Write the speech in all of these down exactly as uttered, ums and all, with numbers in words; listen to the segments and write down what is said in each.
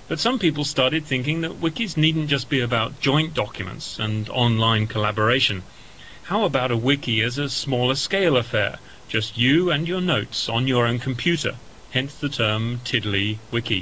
But some people started thinking that wikis needn't just be about joint documents and online collaboration. How about a wiki as a smaller scale affair, just you and your notes on your own computer, hence the term TiddlyWiki.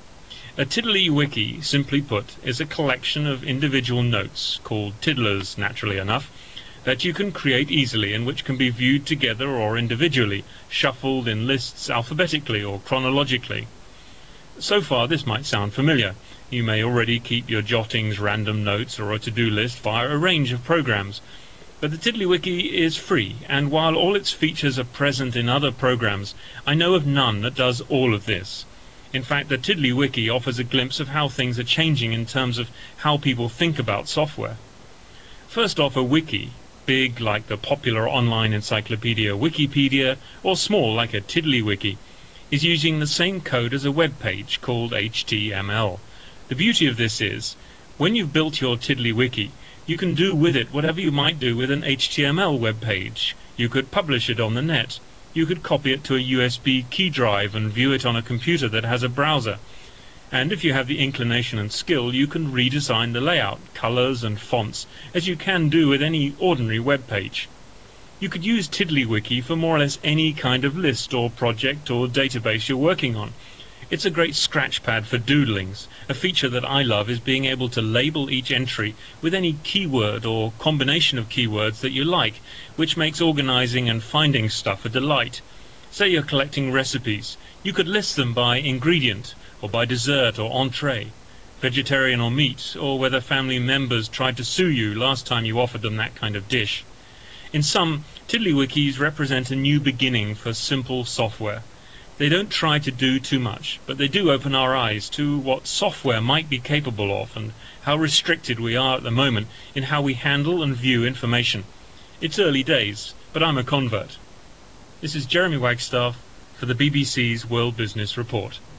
A TiddlyWiki, simply put, is a collection of individual notes, called tiddlers naturally enough, that you can create easily and which can be viewed together or individually, shuffled in lists alphabetically or chronologically. So far this might sound familiar. You may already keep your jottings, random notes, or a to-do list via a range of programs. But the TiddlyWiki is free, and while all its features are present in other programs, I know of none that does all of this. In fact, the TiddlyWiki offers a glimpse of how things are changing in terms of how people think about software. First off, a wiki, big like the popular online encyclopedia Wikipedia, or small like a TiddlyWiki, is using the same code as a web page called H T M L. The beauty of this is, when you've built your TiddlyWiki, you can do with it whatever you might do with an H T M L web page. You could publish it on the net. You could copy it to a U S B key drive and view it on a computer that has a browser. And if you have the inclination and skill, you can redesign the layout, colors and fonts, as you can do with any ordinary web page. You could use TiddlyWiki for more or less any kind of list or project or database you're working on. It's a great scratch pad for doodlings. A feature that I love is being able to label each entry with any keyword or combination of keywords that you like, which makes organizing and finding stuff a delight. Say you're collecting recipes. You could list them by ingredient, or by dessert or entree, vegetarian or meat, or whether family members tried to sue you last time you offered them that kind of dish. In sum, TiddlyWikis represent a new beginning for simple software. They don't try to do too much, but they do open our eyes to what software might be capable of and how restricted we are at the moment in how we handle and view information. It's early days, but I'm a convert. This is Jeremy Wagstaff for the B B C's World Business Report.